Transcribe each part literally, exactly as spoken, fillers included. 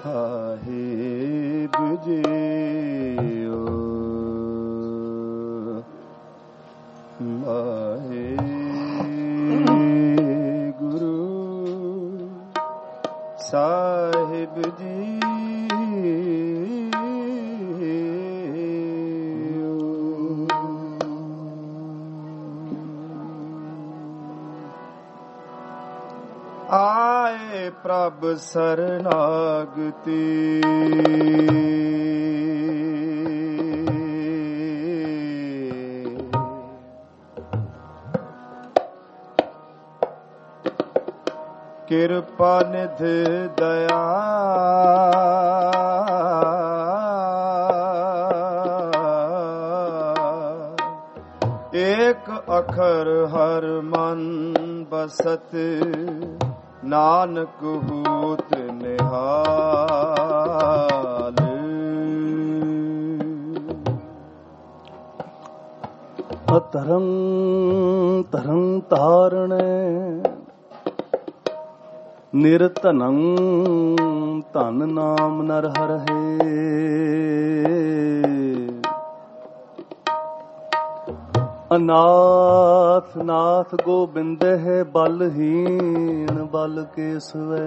ਸਾਹਿਬ JIO Waheguru Sahib ji ਆਏ ਪ੍ਰਭ ਸਰਨਾਗਤੀ ਕਿਰਪਾ ਨਿਧ ਦਇਆ ਏਕ ਅਖਰ ਹਰ ਮਨ ਬਸਤ ਨਾਨਕ ਹੂਤ ਨਿਹਾਲ। ਅਧਰੰ ਧਰੰ ਧਾਰਣੈ ਨਿਰਧਨੰ ਧਨ ਨਾਮ ਨਰ ਹਰਹਿ। ਅਨਾਥ ਨਾਥ ਗੋਬਿੰਦਹਿ ਬਲਹੀਨ ਬਲ ਕੇਸਵੈ।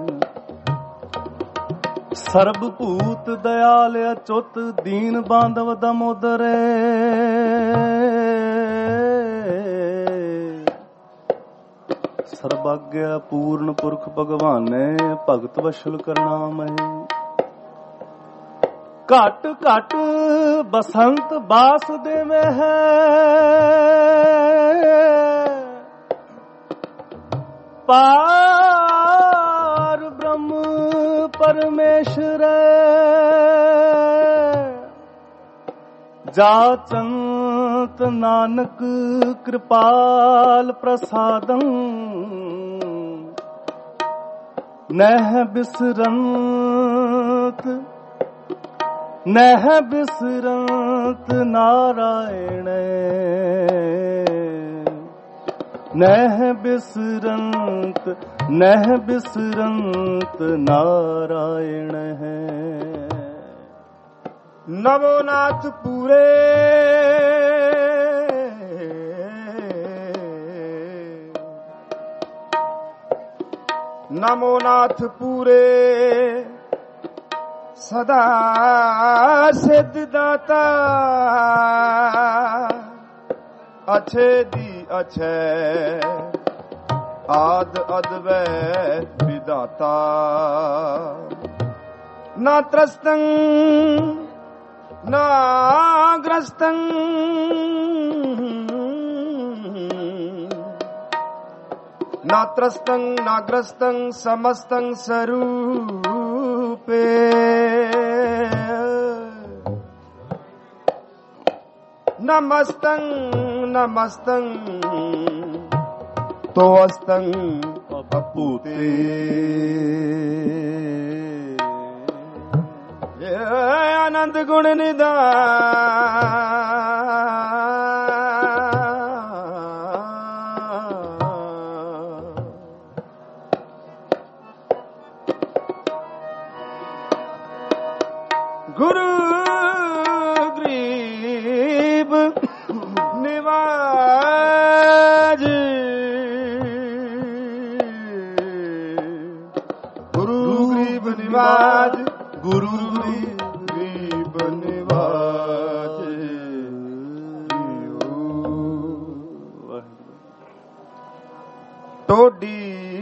ਸਰਬ ਭੂਤ ਦਇਆਲ ਅਚੁੱਤ ਦੀਨ ਬਾਂਧਵ ਦਮੋਦਰੈ। ਸਰਬਾਗਿਆ ਪੂਰਨ ਪੁਰਖ ਭਗਵਾਨੈ ਭਗਤ ਵਸ਼ਲ ਕਰਨਾਮਹਿ। ਘਟ ਘਟ ਬਸੰਤ ਬਾਸ ਦੇਵੇ ਹੈ ਪਾਰ ਬ੍ਰਹਮ ਪਰਮੇਸ਼ਰ। ਜਾਚੰਤ ਨਾਨਕ ਕਿਰਪਾਲ ਪ੍ਰਸਾਦੰ ਨਹਿ ਬਿਸਰੰਤ ਨਹਿ ਬਿਸਰੰਤ ਨਾਰਾਇਣ। ਨਹਿ ਬਿਸਰੰਤ ਨਹਿ ਬਿਸਰੰਤ ਨਾਰਾਇਣ ਹੈ। ਨਵੋ ਨਾਥ ਪੂਰੇ ਨਮੋ ਨਾਥ ਪੂਰੇ ਸਦਾ ਸਿੱਧ ਦਾਤਾ। ਅਛੇ ਦੀ ਅਛੈ ਆਦ ਅਦਵੈ ਵਿਦਾਤਾ। ਨਾ ਤਰਸਤੰ ਨਾ ਗ੍ਰਸਤੰ ਨਾ ਤਰਸਤੰ ਨਾ ਗ੍ਰਸਤੰ ਸਮਸਤੰ ਸਰੂਪੇ। ਨਮਸਤੰ ਨਮਸਤੰ ਤੋਅਸਤੰ ਅਭੂਤੇ। ਆਨੰਦ ਗੁਣ ਨਿਧਾਨ। ਗੁਰੂ ਗਰੀਬ ਨਿਵਾਜ। ਗੁਰੂ ਗਰੀਬ ਨਿਵਾਜ ਗੁਰੂ ਗਰੀਬ ਨਿਵਾਜ। ਟੋਡੀ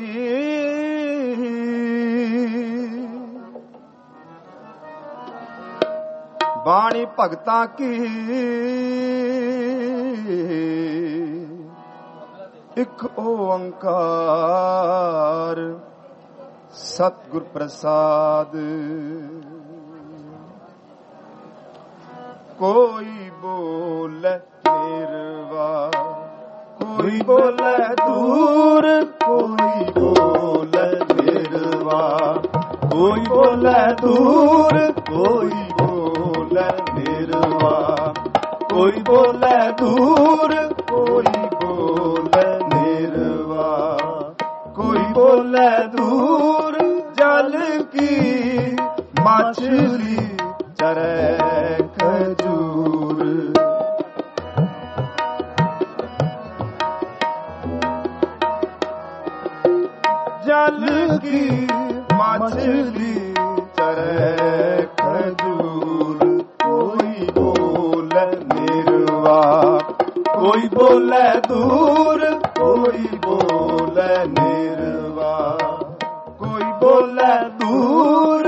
ਬਾਣੀ ਭਗਤਾਂ ਕੀ ਇਕ ਓੰਕਾਰ ਸਤਿਗੁਰ ਪ੍ਰਸਾਦ। ਕੋਈ ਬੋਲੇ ਨਿਰਵਾ ਕੋਈ ਬੋਲੇ ਦੂਰ। ਕੋਈ ਬੋਲੇ ਨਿਰਵਾ ਕੋਈ ਬੋਲੇ ਦੂਰ। ਕੋਈ ਬੋਲੇ ਨਿਰਵਾ ਕੋਈ ਬੋਲੇ ਦੂਰ। ਕੋਈ ਬੋਲੇ ਨਿਰਵਾ ਕੋਈ ਬੋਲੇ ਦੂਰ। ਜਲ ਕੀ ਚਰੈ ਖਜੂਰ। ਜਲ ਕੀ ਮਛਲੀ ਚਰੈ ਖਜੂਰ। ਕੋਈ ਬੋਲੇ ਨਿਰਵਾਕ, ਕੋਈ ਬੋਲੇ ਦੂਰ, ਕੋਈ ਬੋਲੇ ਨਿਰਵਾਕ, ਕੋਈ ਬੋਲੇ ਦੂਰ।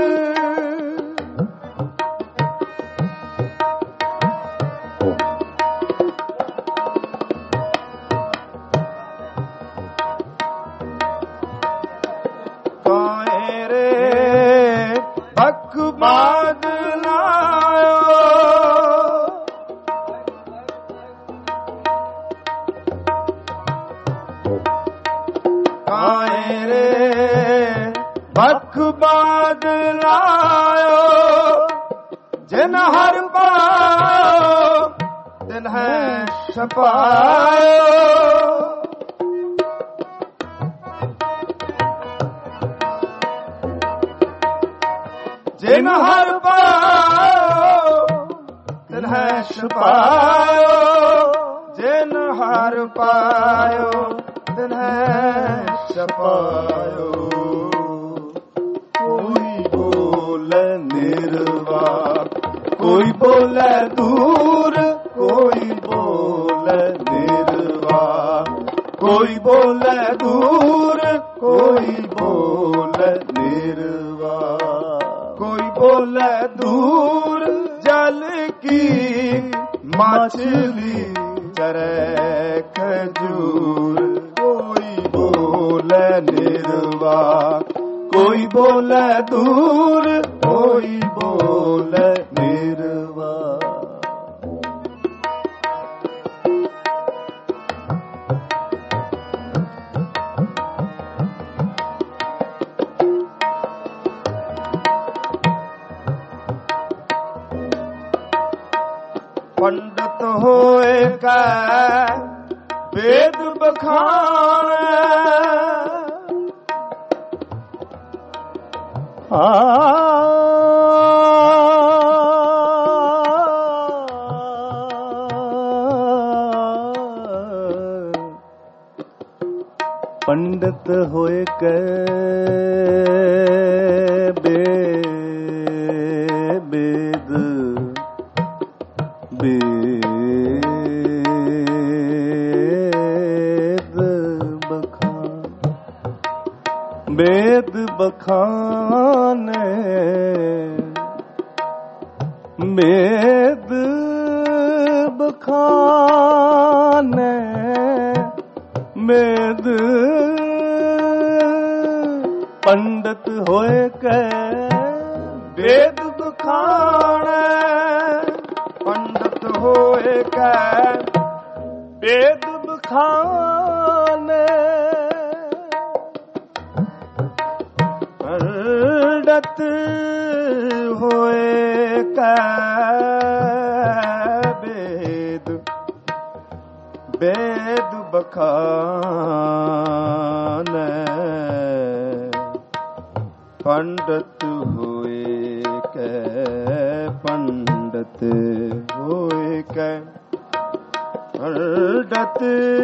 ਕਾਏ ਰੇ ਭਕ ਬਾਦ ਲਾਇਓ, ਕਾਏ ਰੇ ਭਕ ਬਾਦ ਲਾਇਓ। ਜਿਨ ਹਰ ਪਾਇਓ ਤਿਨ ਹੈ ਛਪਾਇਓ। ਜਿਨ ਹਰ ਪਾਇਓ ਤਿਨ ਹੈ ਛਪਾਇਓ। ਜਿਨ ਹਰ ਪਾਇਓ ਤਿਨ ਹੈ ਛਪਾਇਓ। ਕੋਈ ਬੋਲੇ ਨਿਰਵਾਕ, ਕੋਈ ਬੋਲੇ ਦੂਰ, ਕੋਈ ਬੋਲੇ ਨਿਰਵਾਕ, ਕੋਈ ਬੋਲੇ ਦੂਰ, ਕੋਈ ਬੋਲੇ ਨਿਰਵਾਕ, ਕੋਈ ਬੋਲੇ ਦੂਰ। ਜਲ ਕੀ ਮਛਲੀ ਚਰੈ ਖਜੂਰ। ਕੋਈ ਬੋਲੇ ਨਿਰਵਾਕ, ਕੋਈ ਬੋਲੇ ਦੂਰ, ਕੋਈ ਬੋਲੇ ਨਿਰਵਾਕ। ਪੰਡਤ ਹੋਏ ਕੈ ਵੇਦ ਬਖਾਣੈ। ਪੰਡਤ ਹੋਏ ਕੈ ਬੇ ਬੇਦ ਬੇਦ ਬਖਾਨ, ਬੇਦ ਬਖਾਨੇ, ਬੇਦ ਬਖਾਨੇ, ਬੇਦ। ਪੰਡਤ ਹੋਏ ਕੈ ਵੇਦ ਬਖਾਣੈ। ਪੰਡਤ ਹੋਏ ਕੈ ਵੇਦ ਬਖਾਨੇ। ਪੰਡਤ ਹੋਏ ਕੈ ਵੇਦ ਵੇਦ ਬਖਾਨੈ। ਪੰਡਤ ਹੋਏ ਕੈ, ਪੰਡਤ ਹੋਏ ਕੈ, ਪੰਡਤ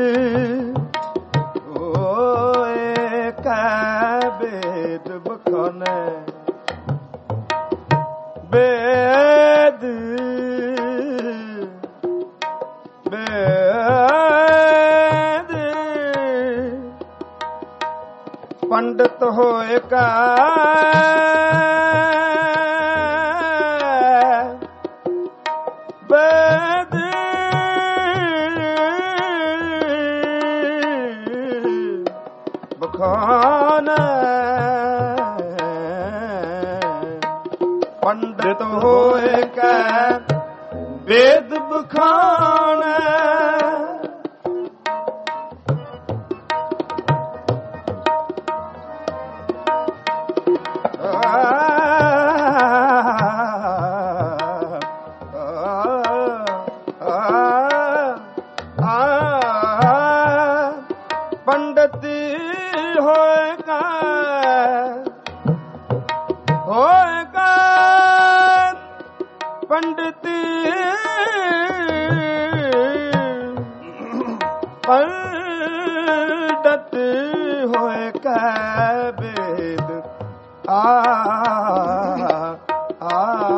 ਹੋਏ ਕੈ ਵੇਦ ਬਖਾਨੈ। ਵੇਦ ਵੇਦ ਪੰਡਤ ਹੋਏ ਕੈ ਵੇਦ ਬਖਾਨੈ। ਪੰਡਤ ਹੋਏ ਕੈ ਵੇਦ ਬਖਾਨੈ। ਪੰਡਤ ਹੋਏ ਕੈ ਹੋਏ ਕੈ ਪੰਡਿਤ ਪੰਡਤ ਹੋਏ ਕੈ ਬੇਦ ਆ ਆ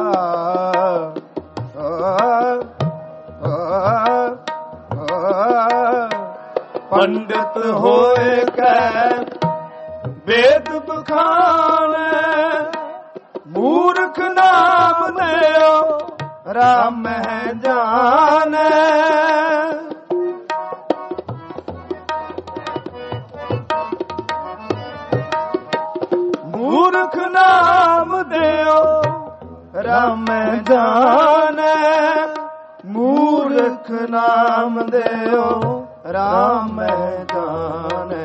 ਪੰਡਿਤ ਹੋਏ ਕੈ ਵੇਦ ਬਖਾਣੈ ਮੂਰਖ ਨਾਮ ਲਿਓ ਰਾਮ ਮਹਿ ਜਾਣੈ ਮੂਰਖ ਨਾਮ ਦਿਓ ਰਾਮ ਮਹਿ ਜਾਣੈ ਮੂਰਖ ਨਾਮ ਦਿਓ ਰਾਮ ਮਹਿ ਜਾਣੈ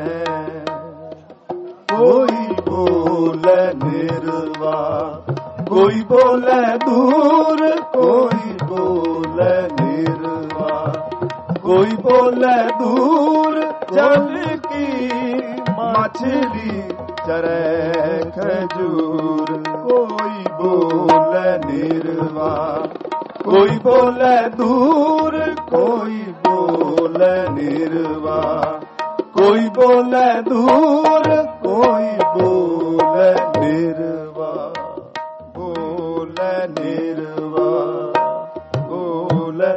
ਕੋਈ ਬੋਲੇ ਨਿਰਵਾ ਕੋਈ ਬੋਲੇ ਦੂਰ ਕੋਈ ਬੋਲੇ ਨਿਰਵਾ ਕੋਈ ਬੋਲੇ ਦੂਰ ਜਲ ਕੀ ਮਛਲੀ ਚਰੈ ਖਜੂਰ ਕੋਈ ਬੋਲੇ ਨਿਰਵਾ ਕੋਈ ਬੋਲੇ ਦੂਰ ਕੋਈ ਬੋਲੇ ਨਿਰਵਾ ਕੋਈ ਬੋਲੇ ਦੂਰ ਕੋਈ ਬੋਲੇ ਨਿਰਵਾ ਬੋਲੇ ਨਿਰਵਾ ਬੋਲੇ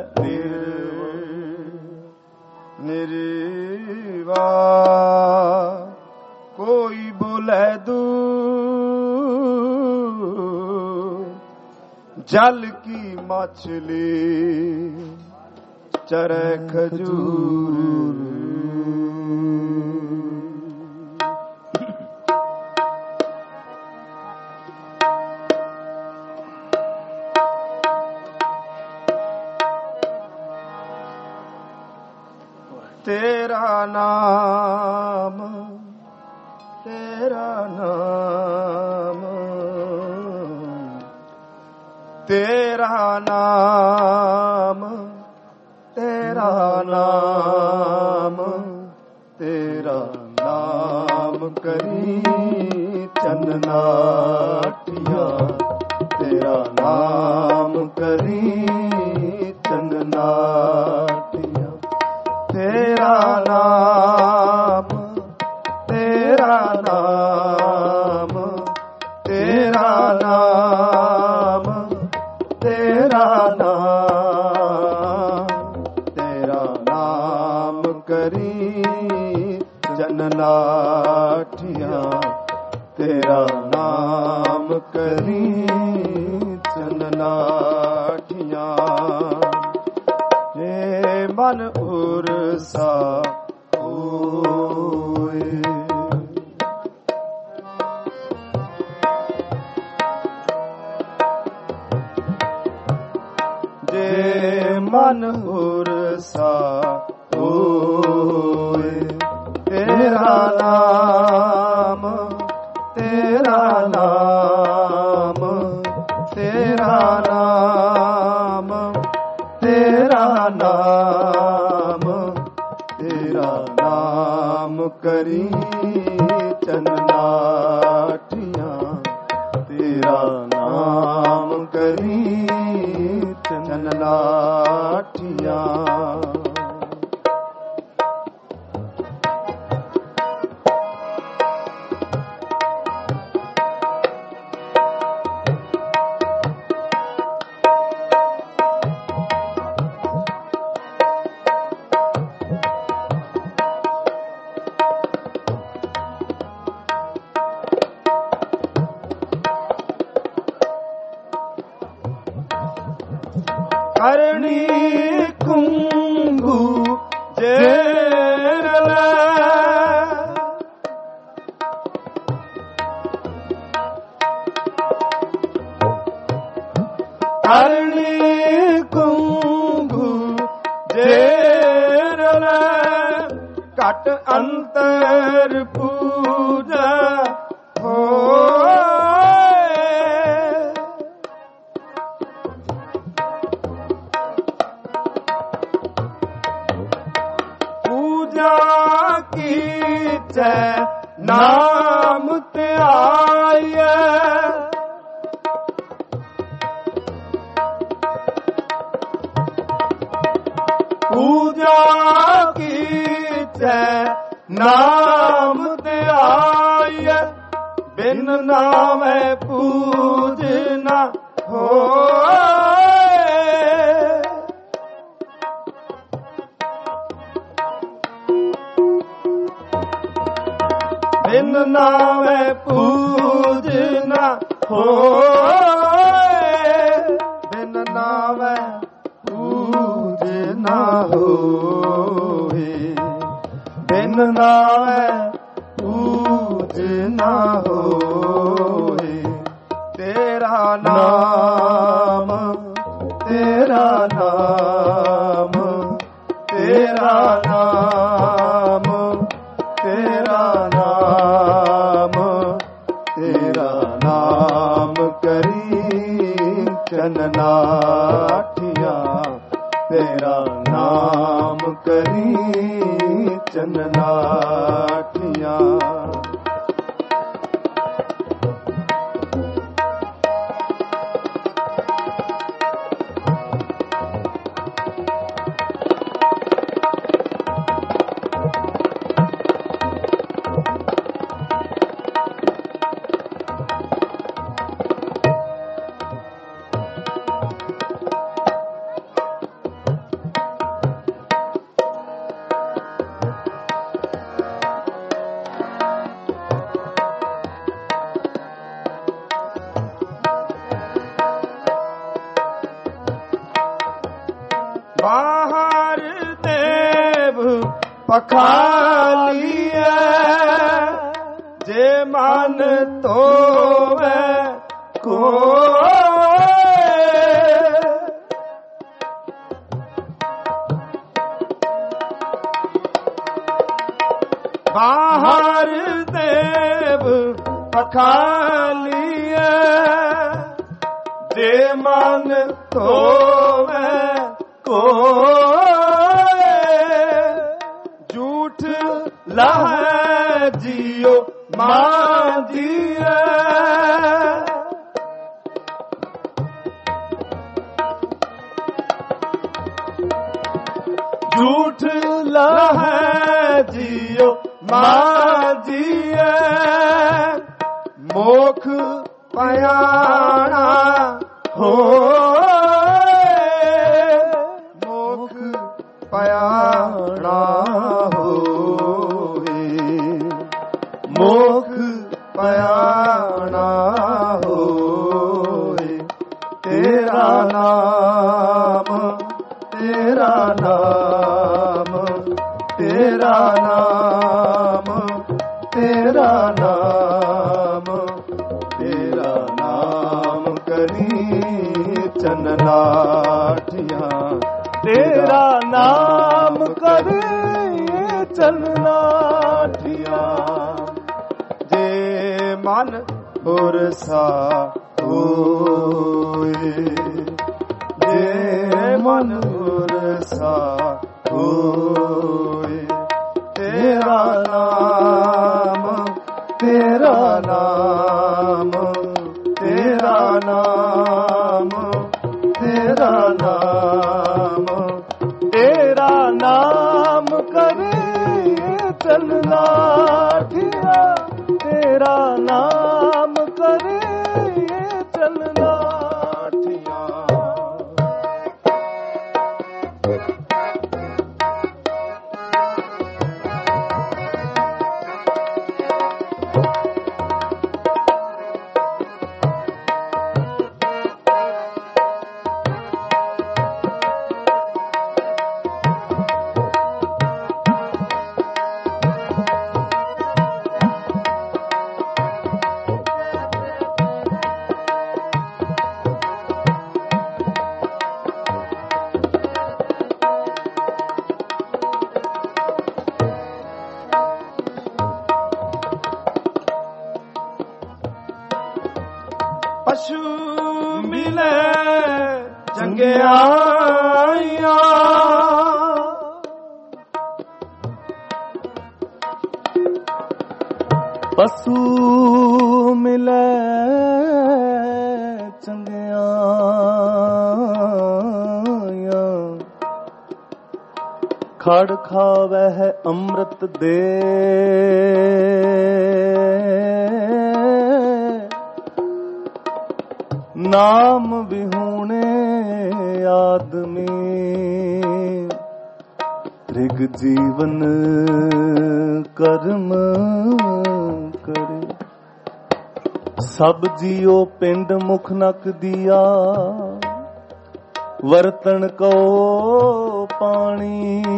ਨਿਰਵਾ ਕੋਈ ਬੋਲੇ ਦੂਰ ਜਲ ਕੀ ਮਛਲੀ ਚਰੈ ਖਜੂਰ ਤੇਰਾ ਨਾਮ ਤੇਰਾ ਨਾਮ ਤੇਰਾ ਨਾਮ ਤੇਰਾ ਨਾਮ ਤੇਰਾ ਨਾਮ ਕਰੀ ਚੰਦਨਾਟੀਆਂ ਤੇਰਾ ਨਾਮ ਕਰੀ ਚੰਦਨਾਟੀਆਂ ਤੇਰਾ ਨਾਮ ਤੇਰਾ ਨਾਮ ਤੇਰਾ ਨਾਮ ਤੇਰਾ ਨਾਮ ਤੇਰਾ ਨਾਮ ਕਰੀ ਜਨਨਾਠੀਆਂ ਤੇਰਾ ਨਾਮ ਕਰੀ ਜਨਨਾਠੀਆਂ ਜੇ ਮਨ ਉਰਸਾ ਹੋਏ ਜੇ ਮਨ ਉਰਸਾ ਹੋਏ ਤੇਰਾ ਨਾਮ ਤੇਰਾ ਨਾਮ ਤੇਰਾ ਨਾਮ ਤੇਰਾ ਨਾਮ ਤੇਰਾ ਨਾਮ ਕਰੀ ਚੰਦਨਾਠੀਆਂ ਤੇਰਾ ਨਾਮ ਕਰੀ ਚੰਦਨਾਠੀਆਂ ਕਰਣੀ ਕੁੰਗੂ ਜੇਰਲੇ ਕਰਣੀ ਕੁੰਗੂ ਜੇਰਲੇ ਘਟ ਅੰਤਰ ਪੂਜਾ ਹੋਏ ਕੀਚੈ ਨਾਮ ਧਿਆਇਐ ਪੂਜਾ ਕੀਚੈ ਨਾਮ ਧਿਆਈਐ ਬਿਨ ਨਾਮੈ ਪੂਜ ਨਾ ਹੋਏ। ਬਿਨ ਨਾਮੈ ਪੂਜ ਨਾ ਹੋਏ। ਬਿਨ ਨਾਮੈ ਪੂਜ ਨਾ ਹੋਏ। ਬਿਨ ਨਾਮੈ ਪੂਜ ਨਾ ਹੋਏ। ਤੇਰਾ ਨਾਮ ਤੇਰਾ ਨਾਮ ਤੇਰਾ ਨਾਮ ਤੇਰਾ ਨਾਮ ਤੇਰਾ ਨਾਮ ਕਰੀ ਚਨਨਾਠੀਆਂ। ਤੇਰਾ ਨਾਮ ਕਰੀ ਚਨਨਾਠੀਆਂ। ਬਾਹਰ ਦੇਵ ਪਖਾਲੀਐ ਜੇ ਮਨ ਧੋਵੈ ਕੋਇ। ਬਾਹਰ ਦੇਵ ਪਖਾਲੀਐ ਜੇ ਮਨ ਧੋਵੈ ਕੋਇ। ਝੂਠ ਲਾਹੈ ਜੀਉ ਮਾਂਜੀਐ ਝੂਠ ਲਾਹੈ ਜੀਉ ਮਾਂਜੀਐ। ਮੋਖ ਪਿਆਣਾ ਹੋਏ। ਮੋਖ ਪਿਆਣਾ ਹੋਏ। ਮੋਖ ਪਿਆਣਾ ਹੋਏ। ਤੇਰਾ ਨਾਮ ਤੇਰਾ ਨਾਮ ਤੇਰਾ ਨਾਮ ਤੇਰਾ ਨਾਮ ਤੇਰਾ ਨਾਮ ਕਰੀ ਚਨਨਾਠੀਆਂ। ਤੇਰਾ ਨਾਮ ਕਰੀ ਚਨਨਾਠੀਆਂ। ਜੇ ਮਨ ਹੁਰਸਾ ਹੋਏ। ਜੇ ਮਨ ਹੁਰਸਾ ਹੋਏ। ਤੇਰਾ ਨਾਮ ਤੇਰਾ ਨਾਮ ਤੇਰਾ ਨਾਮ ਤੇਰਾ ਨਾਮ ਤੇਰਾ ਨਾਮ ਕਰੇ ਚਲਨਾਠੀਆਂ। ਤੇਰਾ ਨਾਮ ਕਰੇ ਚਲਨਾਠੀਆਂ। ਪਸ਼ੂ ਮਿਲੇ ਚੰਗਿਆਈਆਂ। ਪਸ਼ੂ ਮਿਲੇ ਚੰਗਿਆਈਆਂ। ਖੜ ਖਾਵਹਿ ਅੰਮ੍ਰਿਤ ਦੇ ਨਾਮ ਵਿਹੂਣੇ ਆਦਮੀ ਰਿਗ ਜੀਵਨ ਕਰਮ ਕਰੇ ਸਭ ਜੀਓ ਪਿੰਡ ਮੁਖ ਨਕ ਦੀਆ ਵਰਤਣ ਕੋ ਪਾਣੀ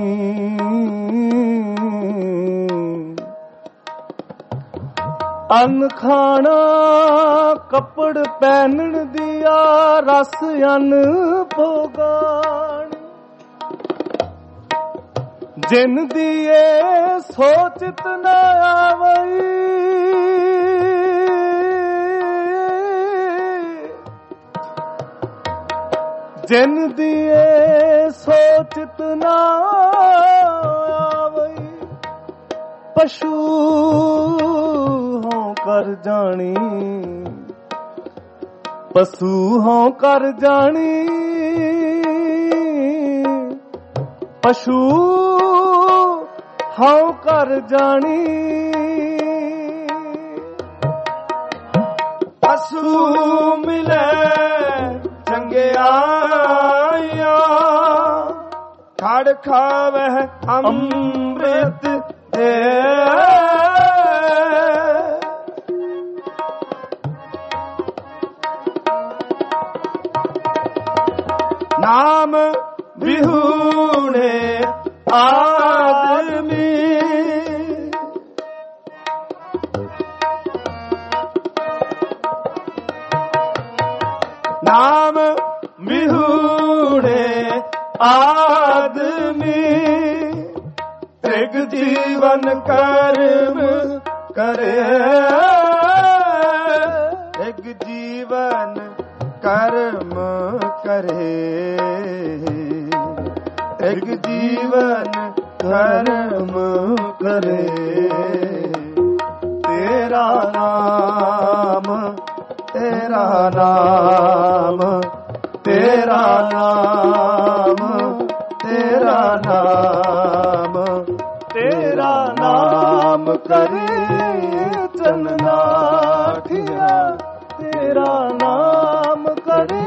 ਅੰਨ ਖਾਣਾ ਕੱਪੜ ਪਹਿਨਣ ਦੀਆ ਰਸ ਅੰਨ ਭੋਗਾਣ ਜਿਨ ਦੀਏ ਸੋਚਿਤ ਨ ਆਵਈ ਜਿਨ ਦੀਏ ਸੋਚਿਤ ਨਾ ਆਵਈ ਪਸ਼ੂ ਹੋਂ ਕਰ ਜਾਣੀ ਪਸ਼ੂ ਹੋਂ ਕਰ ਜਾਣੀ ਪਸ਼ੂ ਹੋਂ ਕਰ ਜਾਣੀ ਪਸ਼ੂ ਮਿਲੇ ਚੰਗਿਆਈਆਂ ਖੜ ਖਾਵਹਿ ਅੰਮ੍ਰਿਤ ਦੇ ਨਾਮ ਵਿਹੂਣੇ ਆਦਮੀ ਨਾਮ ਵਿਹੂਣੇ ਆਦਮੀ ਤ੍ਰਿਗ ਜੀਵਨ ਕਰਮ ਕਰੇ ਤ੍ਰਿਗ ਜੀਵਨ ਕਰਮ ਕਰੇ ਤ੍ਰਿਗ ਜੀਵਨ ਕਰਮ ਕਰੇ ਤੇਰਾ ਨਾਮ ਤੇਰਾ ਨਾਮ ਤੇਰਾ ਨਾਮ ਤੇਰਾ ਨਾਮ ਤੇਰਾ ਨਾਮ ਕਰੇ ਚਲਨਾਠੀਆਂ ਤੇਰਾ ਨਾਮ ਕਰੇ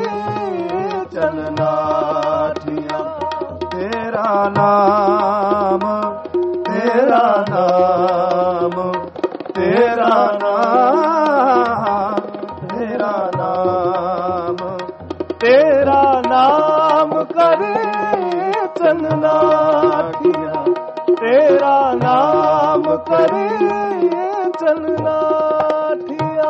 ਚਲਨਾਠੀਆਂ ਤੇਰਾ ਨਾਮ ਤੇਰਾ ਨਾਮ ਤੇਰਾ ਨਾਮ ਤੇਰਾ ਨਾਮ ਤੇਰਾ ਨਾਮ ਕਰੇ ਚਲਨਾਠੀਆਂ ਤੇਰਾ ਨਾਮ ਕਰੇ ਚਲਨਾਠੀਆਂ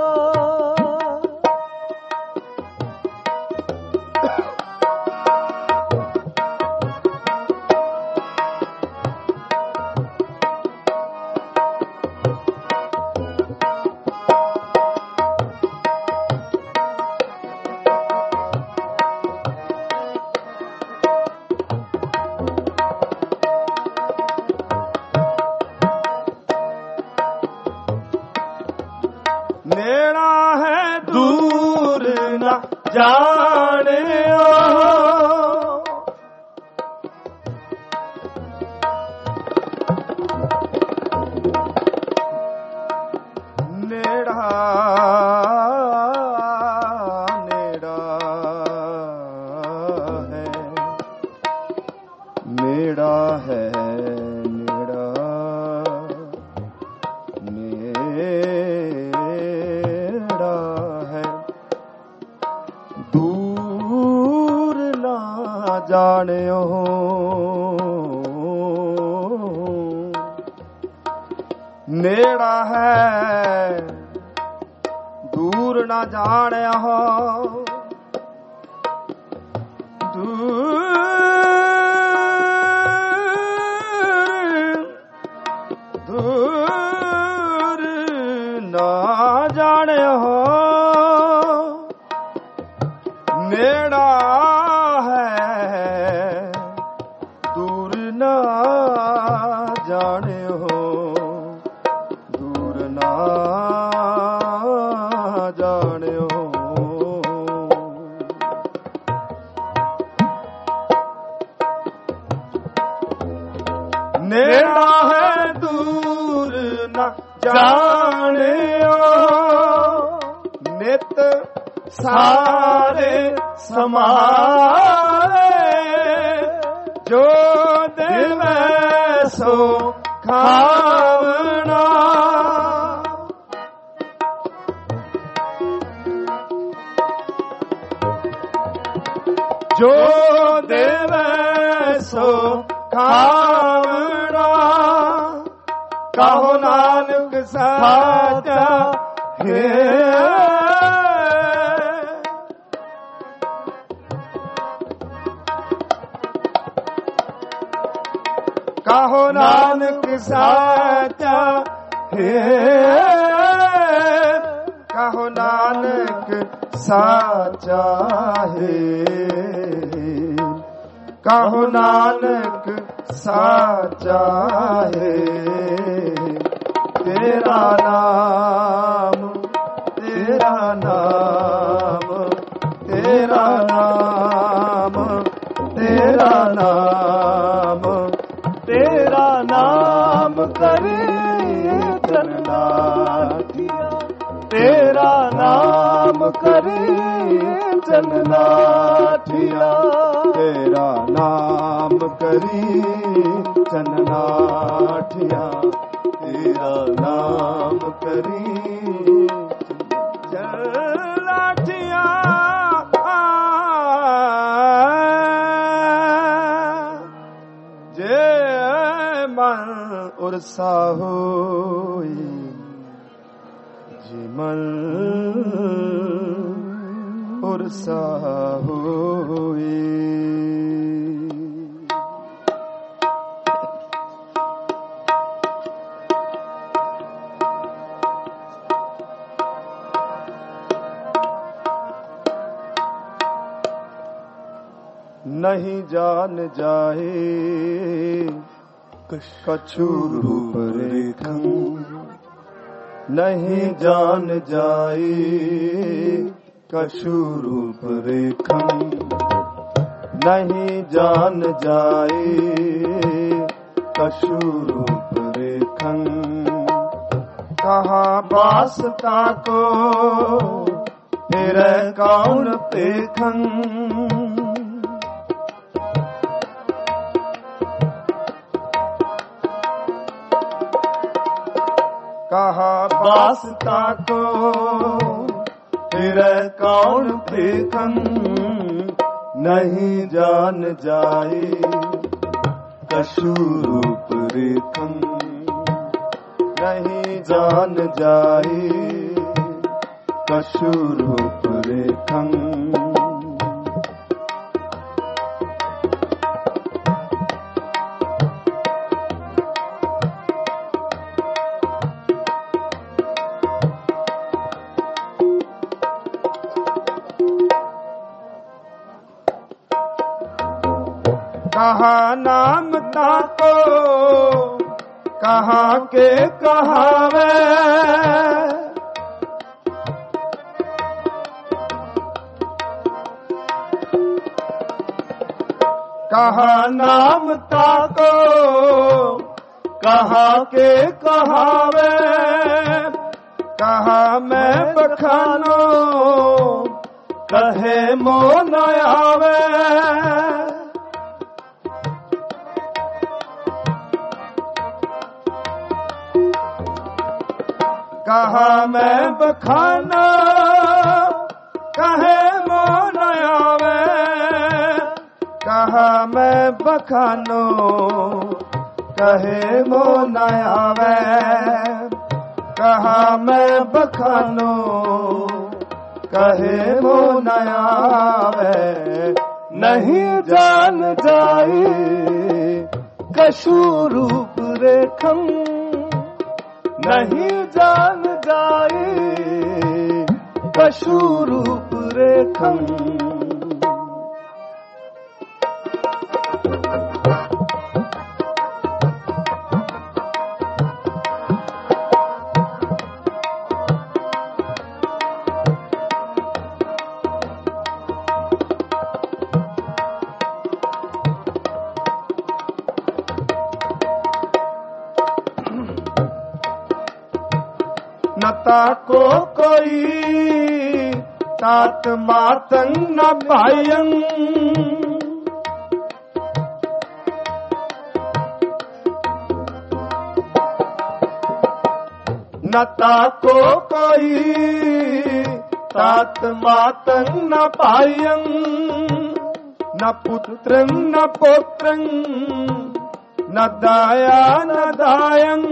ਨੇੜਾ ਹੈ ਦੂਰ ਨਾ ਜਾਣਿਓ ਨੇੜਾ ਨੇੜਾ ਹੈ ਨੇੜਾ ਹੈ ਨੇੜਾ ਨੇੜਾ ਹੈ ਦੂਰ ਨਾ ਜਾਣਿਓ ਨੇੜਾ ਹੈ ਦੂਰ ਨਾ ਜਾਣਿਓ ਦੂਰ ਦੂਰ ਨਾ ਜਾਣਿਓ ਨੇੜਾ ਹੈ ਦੂਰ ਨਾ ਜਾਣਿਓ ਦੂਰ ਨਾ ਜਾਣਿਓ नेड़ा है दूर न जानियो, नित सारे समारे, जो देवे सो खावना। जो देवे सो खावना, कहो नानक साचा है। कहो नानक साचा है, कहो नानक साचा है, कहो नानक साचा है। तेरा नाम तेरा नाम तेरा नाम तेरा नाम तेरा नाम करे जननाथिया, तेरा नाम करे जननाथिया, तेरा नाम करी जननाठिया, तेरा नाम करी जननाठिया। जे मन उर्सा होई, जे मन उर्सा होई। नहीं जान जाए कछु रूप रेखन, नहीं जान जाए कछु रूप रेखन, नहीं जान जाए कछु रूप रेखन। कहाँ वासता को फिर कौन पेखन, कहाँ वासता को फिर कौन देखन। नहीं जान जाए कछु रूप रेखन, नहीं जान जाए कछु रूप रेखन। कहाँ नाम ताको कहाँ के कहावे, कहाँ नाम ताको कहाँ के कहावे। कहाँ मैं बखानो कहे मो न आवे, कहाँ मैं बखाना कहे मो न आवे। कहाँ मैं बखानो कहे मो न आवे, कहाँ मैं बखानो कहे मो न आवे। नहीं जान जाए कछु रूप रेखम, नहीं जान जाए कछु रूप रेखम। ताको कोई तात मातंग न पायं न ताको कोई तात मातंग न पायं न पुत्रं न पौत्रं न दाया न दायं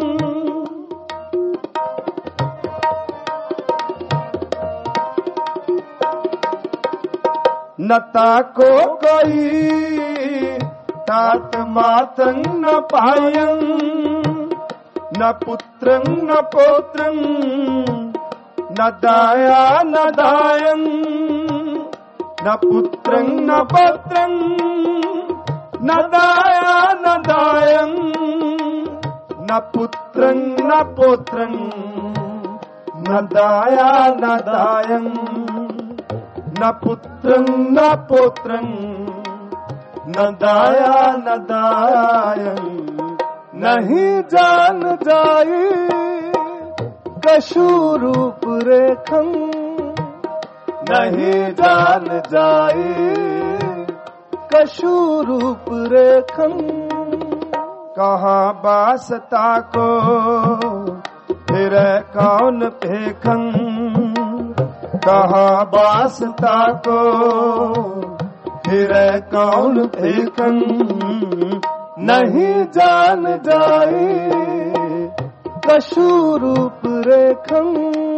न ताको कोई तात मातंग न पायं न पुत्रं न पौत्रं न दाया न दायं न पुत्रं न पौत्रं न दाया न दायं न पुत्रं न पौत्रं न दाया न दायं न पुत्रं न पौत्रं न दाया न दायं नहीं जान जाई कशु रूप रेखं नहीं जान जाई कशु रूप रेखं कहाँ बासता को फिर कौन फेखं कहाँ बासता को फिर कौन फेखं नहीं जान जाए कशु रूप रेखं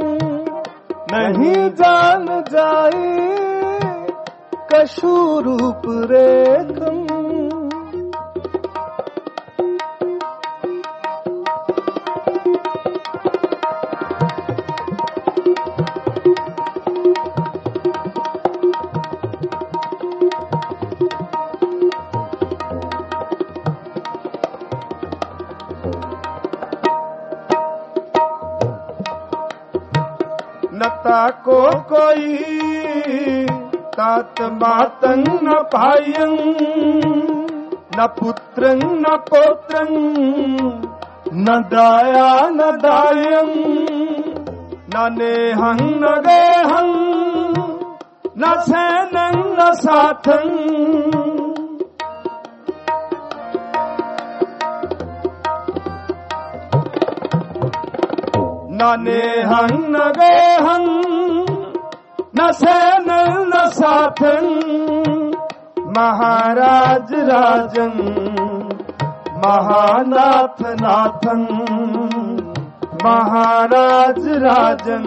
नहीं जान जाए कशु रूप रेखं न ताको कोई तात मातंग न पायं न पुत्रं न पौत्रं न दाया न दायं न नेहं न गेहं न सेनं न साथं न नेहं न गेहं न सेनं न साथं महाराज राजं महानाथ नाथं महाराज राजं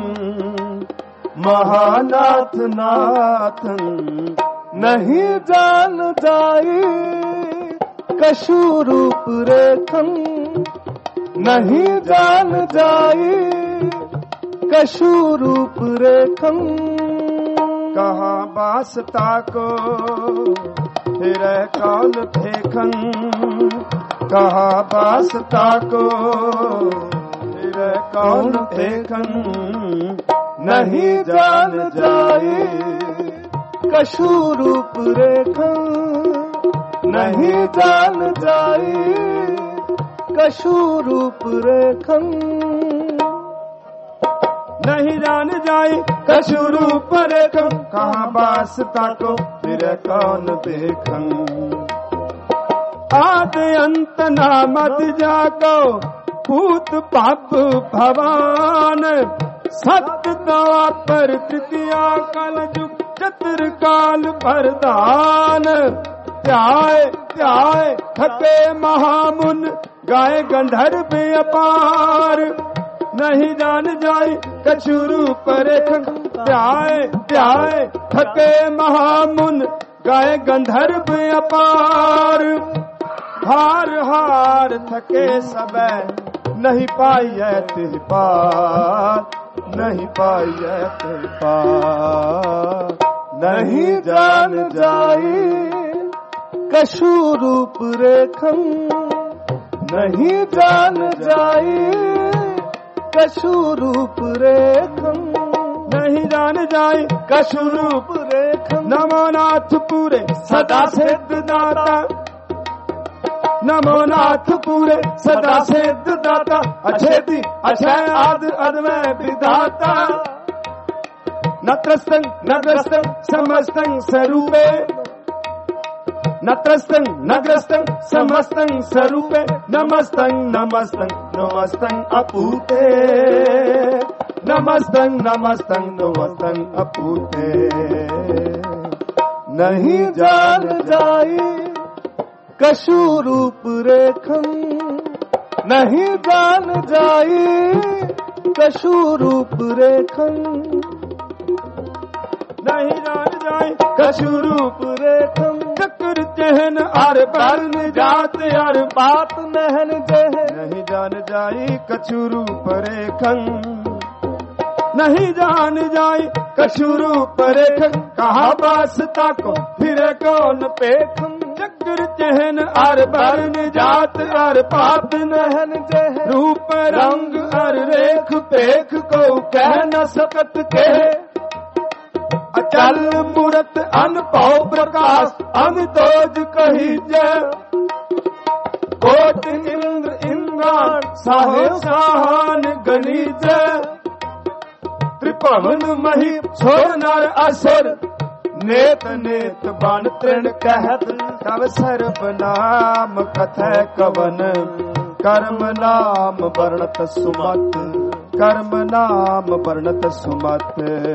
महानाथ नाथं नहीं जान जाई कशु रूप रेखं नहीं जान जाई कशु रूप रेखं कहाँ बासता को फिर कौन फेखं कहाँ बासता को फिर कौन फेखं नहीं जान जाए कशु रूप रेखं नहीं जान जाए कशु रूप रेखं नहीं जान जाए कशु रूप रेखं कहाँ बासता को फिर कौन देखं आद अंत नामत जाको भूत पाप भवान सत्य द्वापर तृतीया कल जुग चतुर काल वरदान त्याय त्याय थके महामुन गाय गंधर्व अपार नहीं जान जाए कछु रूप रेखं त्याय त्याय थके महामुन गाय गंधर्व अपार हार हार थके सबे नहीं पाइए तिह पार नहीं पाइए तिह पार नहीं जान जाए कशु रूप रेखं नहीं जान जाए कशु रूप रेखं नहीं जान जाए कशु रूप रेखं नमो नाथ पूरे सदा सिद्ध दाता नमो नाथ पूरे सदा सिद्ध दाता अछेदी अक्षय आदि अद्वय विधाता न त्रस्तं न ग्रस्तं समस्तं स्वरूपे न त्रस्तं न ग्रस्तं समस्तं स्वरूपे नमस्तं नमस्तं नमस्तं अपूते नमस्तं नमस्तं नमस्तं अपूते नहीं जान जाई कशु रूप रेखन नहीं जान जाई कशु रूप रेखन नहीं जान जाई कशु रूप रेखन चक्र चहन अर बरन जात अर बात नहन जह नहीं जान जाई कछु रूप रेखन नहीं जान जाई कछु रूप रेखन कहा वास्ता को फिर कौन पेखन चक्र चहन अर बरन जात अर पाप नहन जह रूप रंग अर रेख पेख को कह न सकत कहे अचल मूरत अनपौ प्रकाश अनतोज कही जय कोट इंद्र इंद्रान साहे साहान गणी जय त्रिपवन मही छोड़ नर असुर नेत नेत बन तृण कहत तव सर्व नाम कथय कवन कर्म नाम वर्णत सुमत कर्म नाम वर्णत सुमत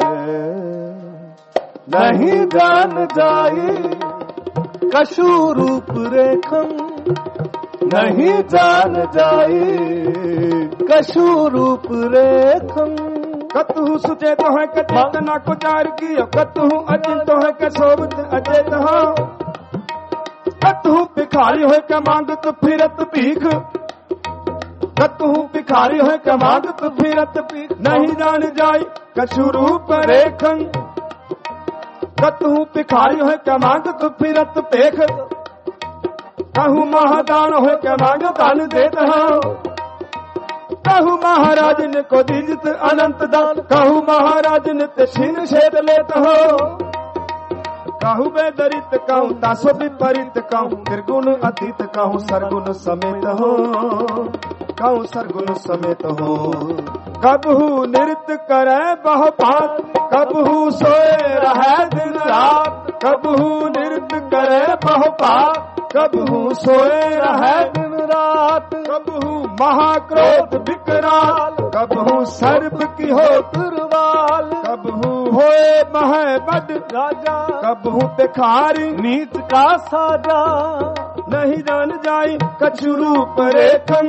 नहीं जान जाई कशु रूप रेखम नहीं जान जाई कशु रूप रेखम कतहु सुचेत है के चेतना को चार की कतहु अचिंत है के सोबत अचेत हो कतहु भिखारी हो के मांगत फिरत भीख कतहु भिखारी हो के मांगत फिरत भीख नहीं जान जाई कछु रूप रेखन कतहु भिखारी हो के मांगत फिरत पेख कहू महादान हो के मांग दान देत हो कहू महाराज ने को दीजित अनंत दान कहू महाराज ने ते छीन छेद लेत हो कहू बेदरित कहूँ तासो विपरीत कहूँ निर्गुण अतीत कहूँ सरगुण समेत हो कहूँ सरगुण समेत हो कबहू नृत्य करे बहुपात कबहू सोए रहे दिन रात कबहू नृत्य करे बहुपात कबहू सोए रहे दिन रात कबहू महाक्रोध विकराल कबहू सर्प की हो तुरवाल कबहू होए मह बद राजा कबहू भिखारी नीत का साजा नहीं जान जाई कछु रूप रेखन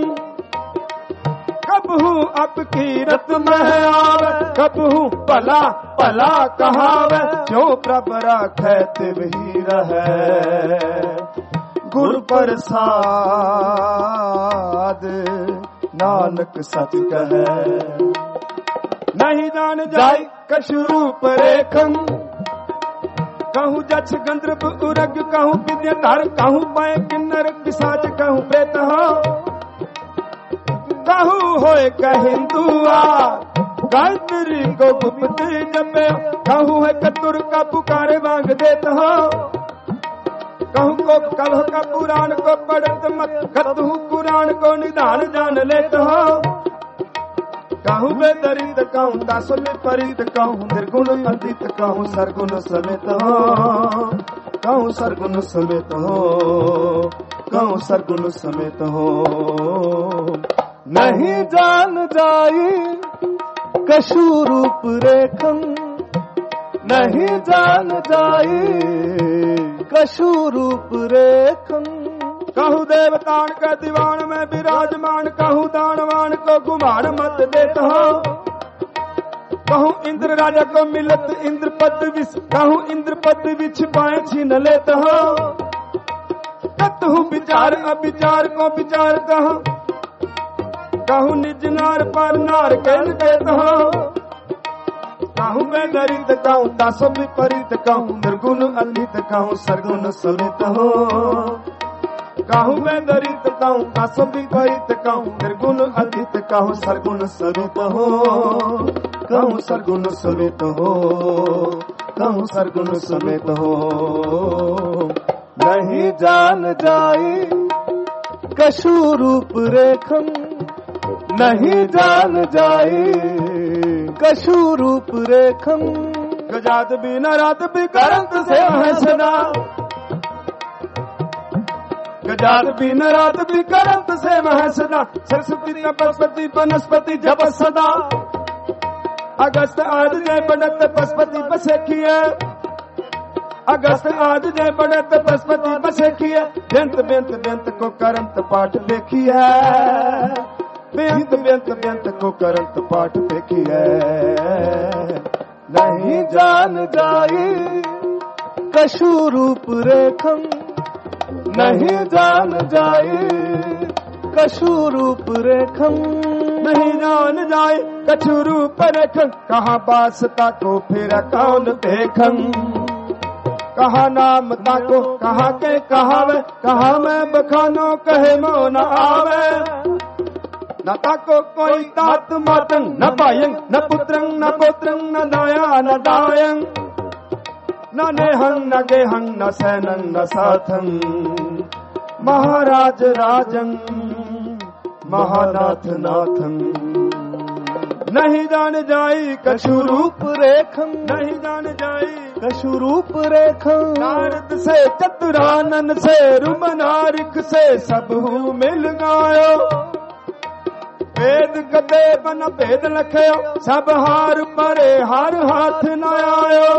कबहू अपकी रत में आवे कबहू पला पला कहावे जो प्रभ राखे तिवही रहे गुरु प्रसाद नानक सच कहे नहीं जान जाई कछु रूप रेखन कहूँ जक्ष गंधर्व उरग कहूँ विद्याधर कहूँ पाए किन्नर पिशाच कहूँ प्रेत हो कहूँ होए कहिंदुआ गायत्री को गुप्त जपे कहूँ है कतुर का पुकारे मांग देता हो कहूँ को कलह का पुराण को पढ़त मत कतहु पुराण को निधान जान लेता हो कहूँ बेदरित कहूँ दासो विपरीत कहूँ निर्गुण अतीत कहूँ सरगुण समेत हो कहूँ सरगुण समेत हो कहूँ सरगुण समेत हो नहीं जान जाई कछु रूप रेखन नहीं जान जाई कछु रूप रेखन कहूँ देवतान का दीवान में विराजमान कहूँ दानवान को गुमान मत देता हो कहूँ इंद्र राजा को मिलत इंद्र पद विष कहूँ इंद्र पद विछ पाए छीन लेता हो कतहु विचार अविचार को विचार कहूँ कहूँ निज नार पर नार कह देता हो कहूँ मैं दरित कहूँ दासो विपरीत कहूँ निर्गुण अतीत कहूँ सरगुण समेत हो कहूँ मैं दरित कहूँ दासो विपरीत कहूँ निर्गुण अतीत कहूँ सरगुण समेत हो कहूँ सरगुण समेत हो कहूँ सरगुण समेत हो नहीं जान जाई कशु रूप रेखम नहीं जान जाई कशु रूप रेखम गजात भी न रात भी करंत से हंसना गजात भी न रात भी करंत से हंसना सरस्वती तपस्पति वनस्पति जब सदा अगस्त आज जय बढ़त पशुपति बसेखिए अगस्त आज जय बढ़त पशुपति बसेखिए बेंत बेंत बेंत को करंत पाठ देखिए बेंत बेंत बेंत को करंत पाठ देखिए नहीं जान जाई कशु रूप रेखम नहीं जान जाई कशु रूप रेखम नहीं जान जाए कछु रूप रेखम कहाँ बासता को फिर कौन देखम कहाँ नाम ताको कहाँ के कहावे कहाँ मैं बखानो कहे मो न आवे न ताको कोई तात मातंग न पायंग न पुत्रंग न पोत्रंग न दाया न दायंग न नेहंग न गेहंग न सैनंग न साथंग महाराज राजंग महानाथ नाथंग नहीं जान जाई कछु रूप रेखम नहीं जान जाई कशु रूप रेखम नारद से चतुरानन से रुमनारिक से सब हूँ मिल गायो वेद गदे बन भेद लखयो सब हार परे हर हाथ न आयो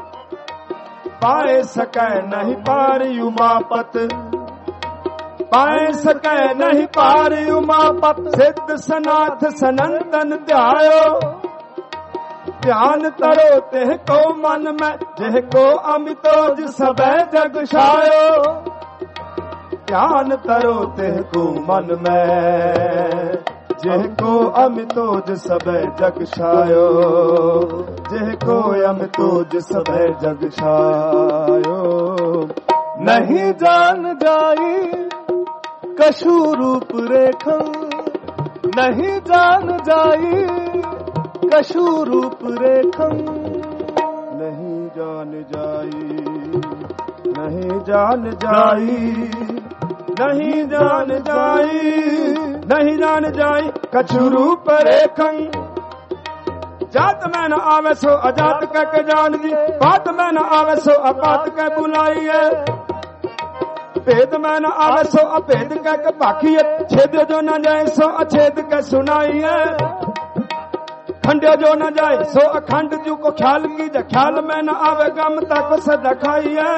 पाए सकै नहीं पार उमापत पाए सकै नहीं पार उमापत सिद्ध सनाथ सनंदन ध्यायो ध्यान तरो तेह को मन में जेह को अमितोज सबे जग छायो ध्यान तरो तेह को मन में जेह को अमितोज सबे जग छायो जेह को अमितोज सबे जग छायो नहीं जान जाई कशु रूप रेखम नहीं जान जाई कशु रूप रेखम नहीं जान जाई नहीं जान जाई नहीं जान जाई नहीं जान जाई कछु रूप रेखम जात में न आवे सो अजात कह के जान दी बात में न आवे सो अपात कह बुलाइए भेद में न आवे सो अभेद कह के बाखिए छेद जो न जाए सो अछेद कह सुनाइए खंड जो न जाए सो अखंड जू को ख्याल की जा ख्याल में न आवे गम तक सदा खाइए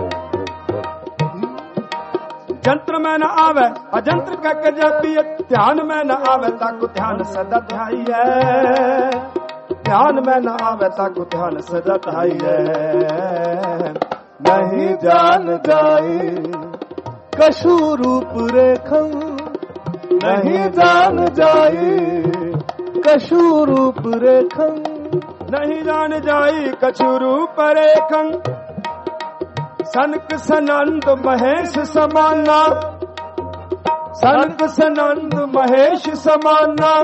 जंत्र में न आवे अजंत्र कह के जपिए ध्यान में न आवे ताको ध्यान सदा ध्याइए ध्यान में न आवे ताको ध्यान सदा ध्याइए नहीं जान जाई कशु रूप रेखम नहीं जान जाई कशु रूप रेखम नहीं जान जाई कछु रूप रेखम सनक सनंद महेश समाना सनक सनंद महेश समाना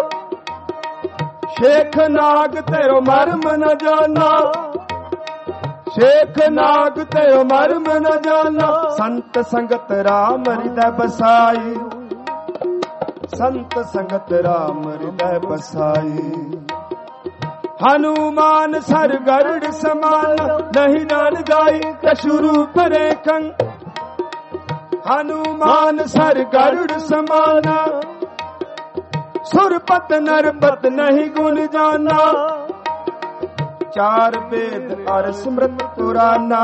शेख नाग तेरो मर्म न जाना शेख नाग तेरो मर्म न जाना संत संगत राम हृदय बसाई संत संगत राम हृदय बसाई हनुमान सर गरुड़ समान नहीं जान जाई कशु रूप रेखम हनुमान सर गरुड़ समान सुरपत नरपत नहीं गुण जाना चार वेद और स्मृत पुराना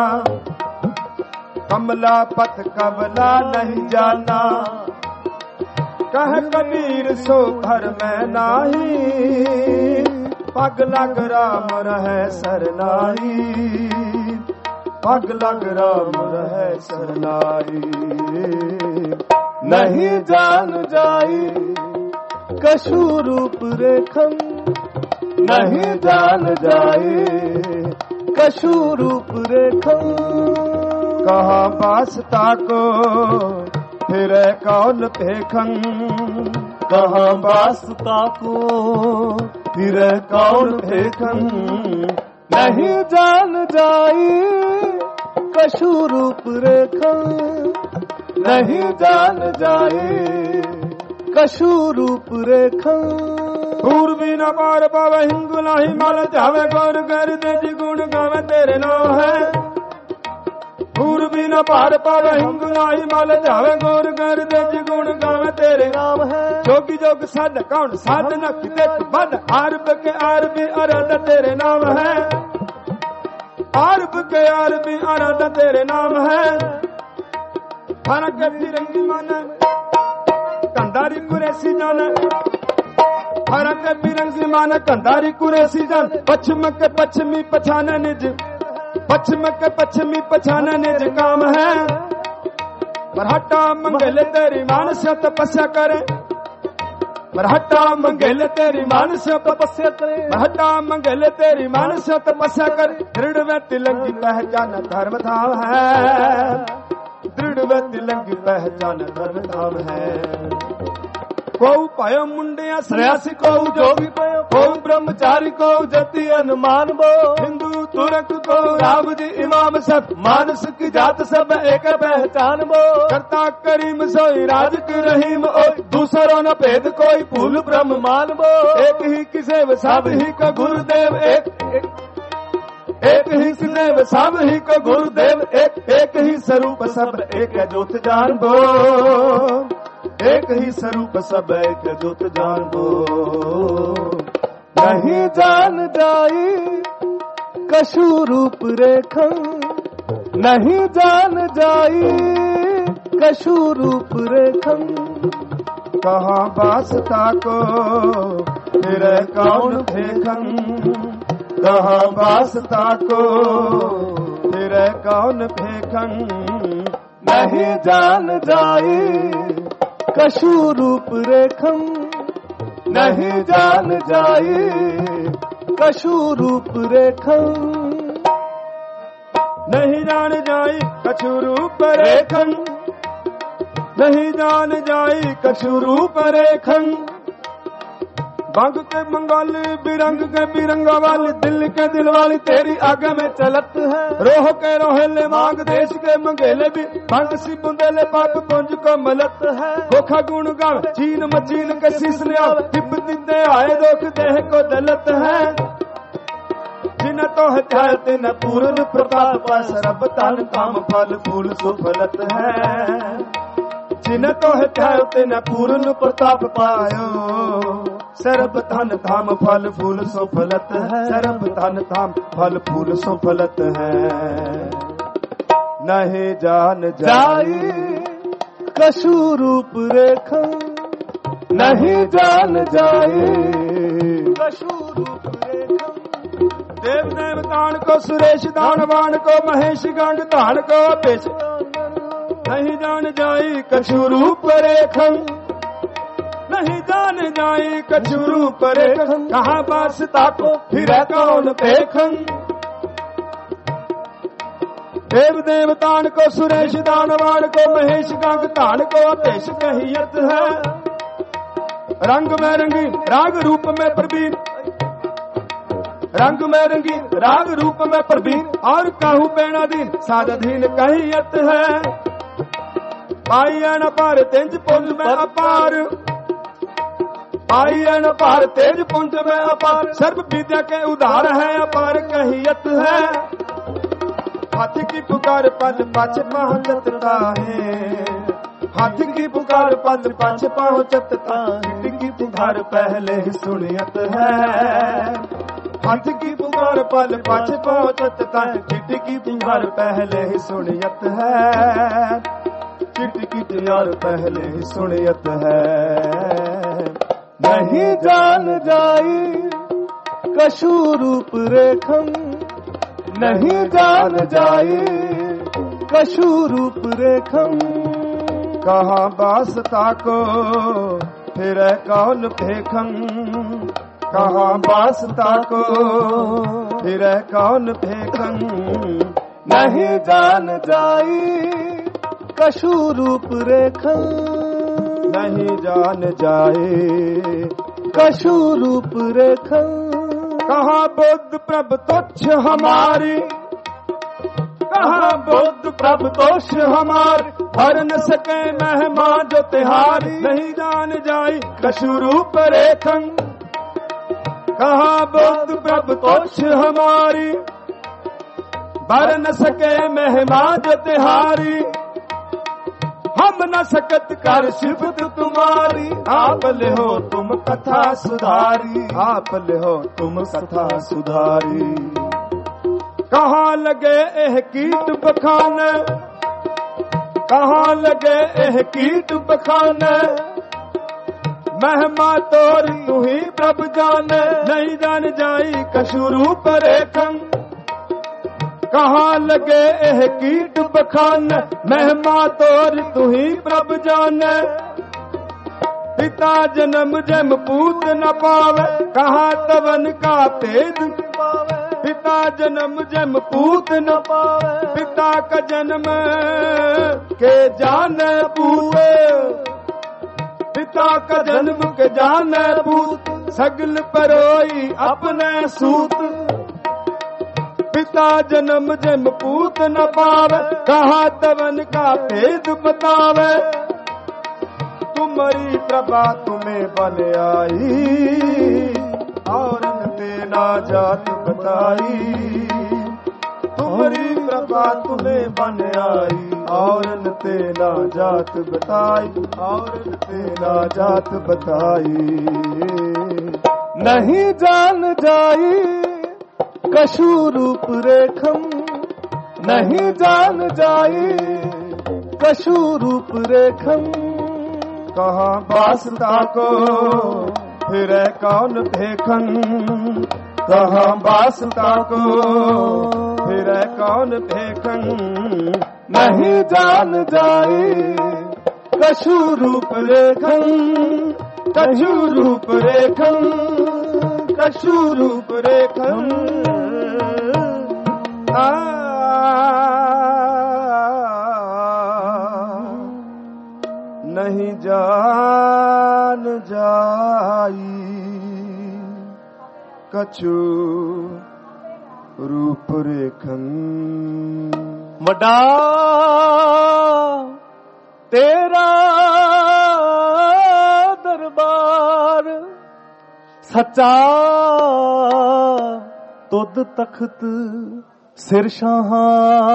कमला पथ कमला नहीं जाना कह कबीर सो भर में नाही पग लग राम रहे सरनाई पग लग राम रहे सरनाई नहीं जान जाई कशु रूप रेखम नहीं जान जाई कशु रूप रेखम कहाँ बासता को फिर कौन देखं कहाँ बासता को फिर कौन देखं नहीं जान जाई कशु रूप रेखम नहीं जान जाए कछु रूप रेखा। पूर्वी न पार पावे हिंदू नाही माल जावे गौर कर दे जी गुण गावे तेरे नाम है। पूर्वी न पार पावे हिंदू नाही माल जावे गौर कर दे जी गुण गावे तेरे नाम है। जोगी जोग साध कौन साधना किते बद आरब के आरबी आराधा तेरे नाम है। आरब के आरबी आराधा तेरे नाम है। फरक फिरंगी माना कंधारी कुरैशी जाना। फरक बिरंगी माना कंधारी कुरैशी जान। पश्चिम के पश्चिमी पछाना निज पश्चिम के पश्चिमी पछाना निज काम है। मरहट्टा मंगल तेरी मानस तपस्या करे। मरहट्टा मंगल तेरी मानस तपस्या करे। मरहट्टा मंगल तेरी मानस तपस्या करे। दृढ़ व तिलंगी पहचान धर्म धाम है। दृढ़ व तिलंगी पहचान धर्म धाम है। को पायो मुंडिया सन्यासी को जोगी पायो। को ब्रह्मचारी को जति अनुमान बो। हिंदू तुरक को राम जी इमाम सब मानस की जात सब एक पहचान बो। करता करीम सोई राज की रहीम ओ। दूसरों न भेद कोई भूल ब्रह्म मान बो। एक ही किसे सब ही का गुरुदेव एक, एक एक ही देव सब ही को गुरुदेव एक। एक ही स्वरूप सब एक ज्योत जान बो। एक ही स्वरूप सब एक ज्योत जान बो। नहीं जान जाई कछु रूप रेखा। नहीं जान जाई कछु रूप रेखा। कहाँ वासता को फिर कौन फेखन। कहाँ वासता को फिर कौन फेखन। नहीं जान जाई कछु रूप रेखम। नहीं जान जाई कछु रूप रेखम। नहीं जान जाई कछु रूप रेखन। नहीं जान जाई कछु रूप रेखन। बांग के बंगाली बिरंग के बिरंगा वाली दिल के दिल वाली तेरी आगे में चलत है। रोह के रोहेले मांग देश के मंगेले भी भंग सी बुंदेले पाप पुंज को मलत है। गोखा गुण गाव चीन मचीन के शीस ले आव। टिप दिते आए दोख देह को दलत है। जिन तो हत्याते न पूर्ण प्रताप सरब तान काम फल फूल सुफलत है। जिन तो हत्याते न पूर्ण प्रताप पायो। सरब धन धाम फल फूल सुफलत है। सरब धन धाम फल फूल सुफलत है। नहीं जान जाई कछु रूप रेखा। नहीं जान जाई कछु रूप रेखा। देव देवतान को सुरेश दानवान को महेश गंग धान को पेश। नहीं जान जाई कछु रूप रेखा। नहीं जान जाई कछु रूप रेखन। कहाँ वासता को फिर कौन देखन। देव देवतान को सुरेश दानवान को महेश गंग धान को पेश कहियत है। रंग में रंगी राग रूप में प्रवीण। रंग में रंगी राग रूप में प्रवीण। और कहूँ बेणाधीन साधीन कहियत है। पाई न पार तेज पुंज में अपार। आई न पार तेज पुंज में अपार। सर्व विद्या के उधार है अपार कहियत है। हाथी की पुकार पल पाछ पहुंचता है। हाथी की पुकार पल पाछ पहुंचता। चींटी की पुकार पहले ही सुनियत है। हाथी की पुकार पल पाछ पहुंचता। चींटी की पुकार पहले ही सुनियत है। चींटी की पुकार पहले ही सुनियत है। नहीं जान जाई कछु रूप रेखम। नहीं जान जाई कछु रूप रेखम। कहाँ वासता को फिर कौन फेखन। कहाँ वासता को फिर कौन फेखन। नहीं जान जाई कछु रूप रेखम। नहीं जान जाए कछु रूप रेखा। कहाँ बुद्ध प्रभ तुच्छ हमारी। कहा बुद्ध प्रभु दोष हमार, भर न सके महिमा जो तिहारी, नहीं जान जाई कछु रूप रेखन। कहा बुद्ध प्रभु दोष हमारी, भर न सके महिमा जो तिहारी, हम न सकत कर सिफत तुम्हारी, आप ले हो तुम कथा सुधारी, आप ले हो तुम कथा सुधारी। कहाँ लगे एह कीट बखाने, कहाँ लगे एह कीट बखाने, महिमा तोर तू ही प्रभु जाने, नहीं जान जाई कछु रूप रेखन। कहाँ लगे एह कीट बखान, महिमा तोर तू ही प्रभु जाने। पिता जन्म जम पूत न पावे, कहाँ तवन का तेज पावे। पिता जन्म जम पूत न पावे, पिता का जन्म के जाने पूते। पिता का जन्म के जाने पूत, सगल परोई अपने सूत। पिता जन्म जम पूत न पावे, कहा तवन का भेद बतावे। तुम्हारी प्रभा तुम्हें बन आई, और तेना जात बताई। तुम्हारी प्रभा तुम्हें बन आई, और तेना जात बताई, और तेना जात बताई। नहीं जान जाई कछु रूप रेखम, नहीं जान जाई कछु रूप रेखम। कहाँ वासता को फिर कौन देखन, कहाँ वासता को फिर कौन देखन। नहीं जान जाई कछु रूप रेखम, कछु रूप रेखम, कछु रूप रेखम। नहीं जान जाई कछु रूप रेखन। वड्डा तेरा दरबार, सच्चा तुद तख्त सिर शाहां।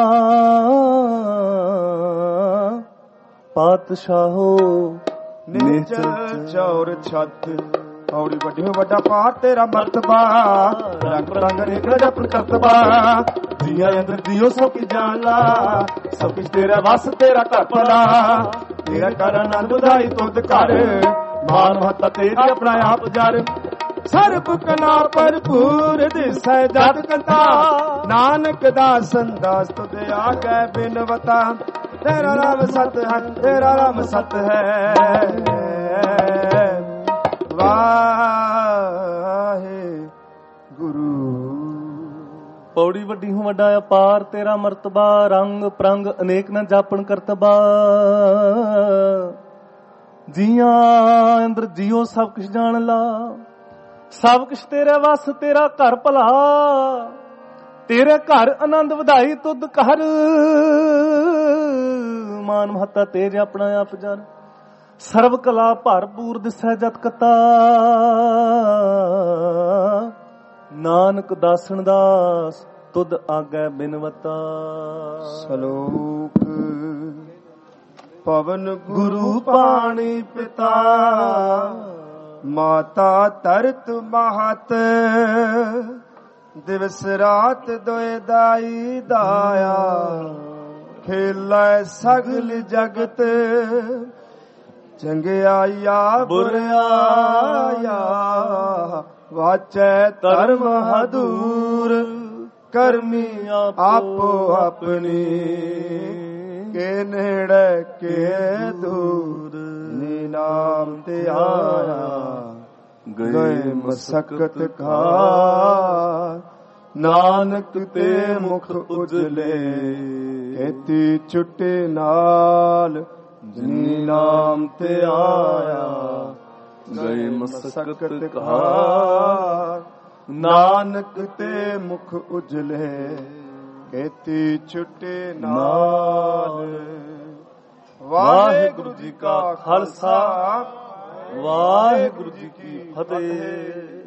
पातशाहो नीचल चौर छत, औरी वड्डी में वड्डा पार तेरा मर्तबा। रंग रंग रेख रजप करतबा, दिया अंदर दियो सब की जाला। सब कुछ तेरा वास तेरा कर पला, तेरा कर आनंद बुधाई तुद कर। मान महत्ता तेरी अपना आप जार, सर्ब कला भरपूर दिसै जत कथा। नानक दासन दास तुद आगे बिनवता। तेरा नाम सत है, तेरा नाम सत है। वाहे गुरु पौड़ी वड्डी हूँ वड्डा अपार तेरा मर्तबा। रंग प्रंग अनेक न जापन करतबा। जिया अंदर जियो सब कुछ जान ला। सब कुछ तेरे वस तेरा घर भला। तेरे घर आनंद वधाई तुद कर। मान महत्ता तेरे अपना आप जन। सर्व कला भरपूर दिसै जत कता। नानक दासन दास तुद आगे बिनवता। सलोक पवन गुरु पाणी पिता। माता तरत महत। दिवस रात दोए दाई दाया। खेलै सगल जगत। चंगियाया बुराया। वाचै धर्म हदूर। करमी आपो अपनी। के नेड़े के दूर। नीनाम ते आया। गए मसकत का। नानक ते मुख उजले। खेती छुटे नाल। जिनी नाम ते आया। गए मसकत का। नानक ते मुख उजले। ਕੀਤੀ ਛੁੱਟੇ ਨਾਲ। ਵਾਹਿਗੁਰੂ ਜੀ ਕਾ ਖਾਲਸਾ, ਵਾਹਿਗੁਰੂ ਜੀ ਕੀ ਫਤਿਹ।